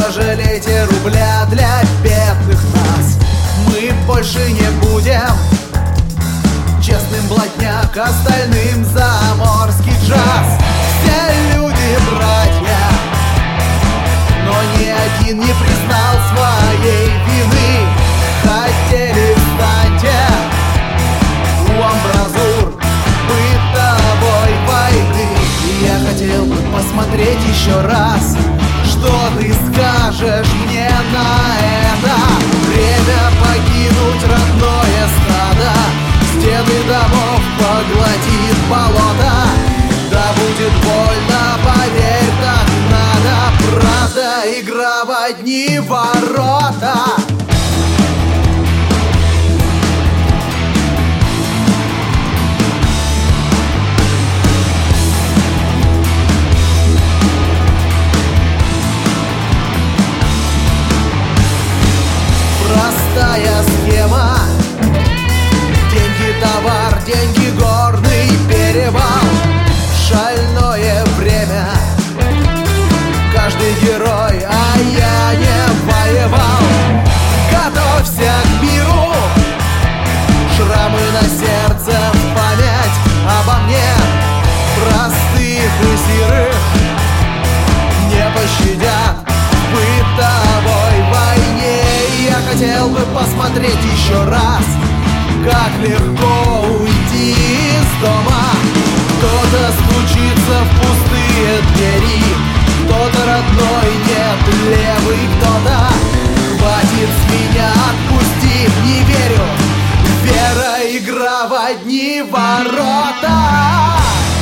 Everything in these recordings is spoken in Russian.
пожалейте рубля для бедных нас. Мы больше не будем честным блатняк, остальным заморский джаз. Все люди братья, но ни один не признал своей вины. Хотели встаньте у амбразур бытовой войны. И я хотел бы посмотреть еще раз, что ты скажешь мне на это. Время покинуть родное стадо, стены домов поглотит болото. Да будет больно, поверь, так надо. Правда, игра в одни ворота. Простая схема: деньги, товар, деньги, горный перевал. Шальное время, каждый герой, а я не воевал. Готовься к миру, шрамы на сердце в память обо мне. Простых и серых не пощадят в бытовой войне. Я хотел бы посмотреть еще раз, как легко уйти из дома. Кто-то стучится в пустые двери, кто-то родной, нет, левый кто-то. Хватит с меня, отпусти, не верю. Вера, игра в одни ворота.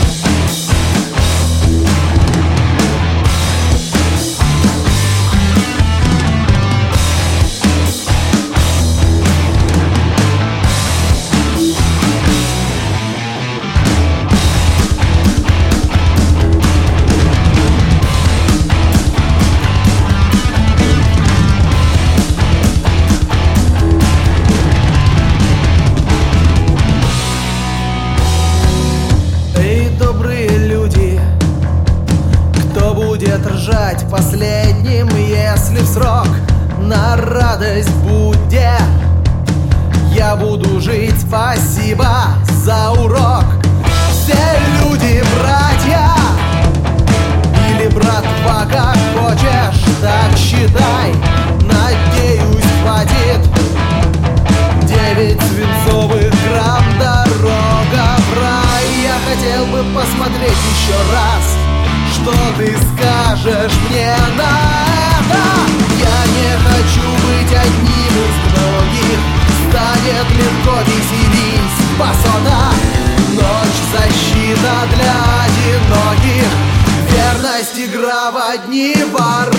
Будет ржать последним, если в срок на радость будет. Я буду жить, спасибо за урок. Все люди братья, или братва, как хочешь, так считай. Надеюсь, хватит 9 свинцовых грамм, дорога в рай. Я хотел бы посмотреть еще раз, что ты скажешь мне на это. Я не хочу быть одним из многих. Станет легко, веселись, басота. Ночь, защита для одиноких. Верность, игра в одни ворота.